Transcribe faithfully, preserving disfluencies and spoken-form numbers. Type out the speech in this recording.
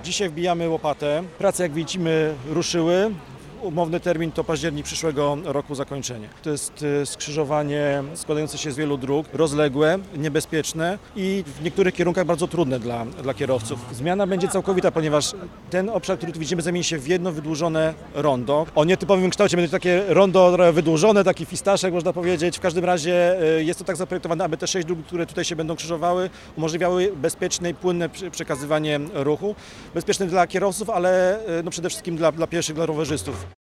Dzisiaj wbijamy łopatę. Prace, jak widzimy, ruszyły. Umowny termin to październik przyszłego roku zakończenie. To jest skrzyżowanie składające się z wielu dróg, rozległe, niebezpieczne i w niektórych kierunkach bardzo trudne dla, dla kierowców. Zmiana będzie całkowita, ponieważ ten obszar, który tu widzimy, zamieni się w jedno wydłużone rondo. O nietypowym kształcie będzie to takie rondo wydłużone, taki fistaszek można powiedzieć. W każdym razie jest to tak zaprojektowane, aby te sześć dróg, które tutaj się będą krzyżowały, umożliwiały bezpieczne i płynne przekazywanie ruchu. Bezpieczne dla kierowców, ale no przede wszystkim dla, dla pieszych, dla rowerzystów.